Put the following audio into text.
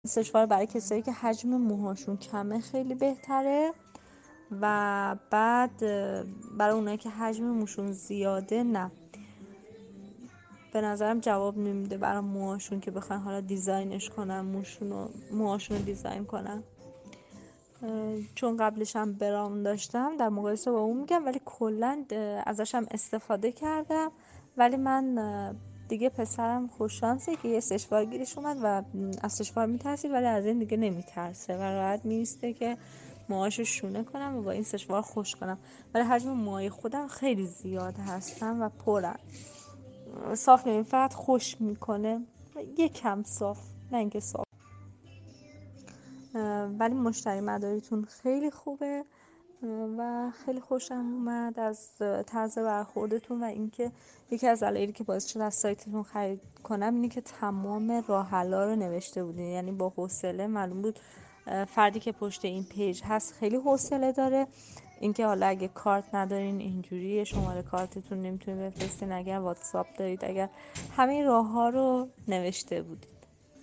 سشوار برای کسایی که حجم موهاشون کمه خیلی بهتره، و بعد برای اونایی که حجم موشون زیاده نه، به نظرم جواب نمیده برای موهاشون که بخوان حالا دیزاینش کنن، موهاشون رو دیزاین کنن. چون قبلش هم برام داشتم، در مقایسه با اون میگم، ولی کلا ازش هم استفاده کردم. ولی من دیگه پسرم خوششانسه که یه سشوار گیرش اومد و از سشوار میترسید، ولی از این دیگه نمیترسه و راحت میسته که موهاشو شونه کنم و با این سشوار خوش کنم. ولی حجم موهای خودم خیلی زیاد هستن و پرن، صاف نمیم، فقط خوش میکنه، یکم صاف، نه اینکه صاف. ولی مشتری مداریتون خیلی خوبه و خیلی خوشم اومد از طرز برخوردتون. و اینکه یکی از دلایلی که باعث شد از سایتتون خرید کنم اینه که تمام راه حلا رو نوشته بودین، یعنی با حوصله. معلوم بود فردی که پشت این پیج هست خیلی حوصله داره. اینکه حالا اگه کارت ندارین اینجوری شماره کارتتون نمیتونین بفرستین، اگر واتساپ دارید، اگر همه راه ها رو نوشته بود.